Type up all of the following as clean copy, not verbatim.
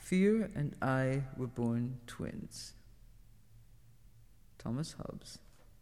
Fear and I were born twins. Thomas Hobbes.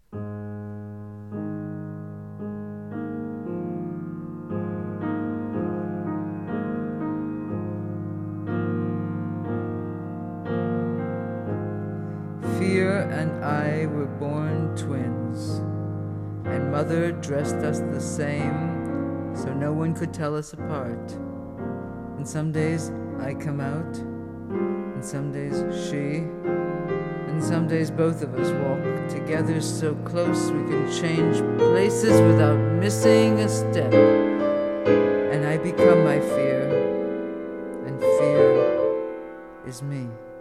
Fear and I were born twins, and Mother dressed us the same, so no one could tell us apart. And some days I come out, and some days she, and some days both of us walk together so close we can change places without missing a step. And I become my fear, and fear is me.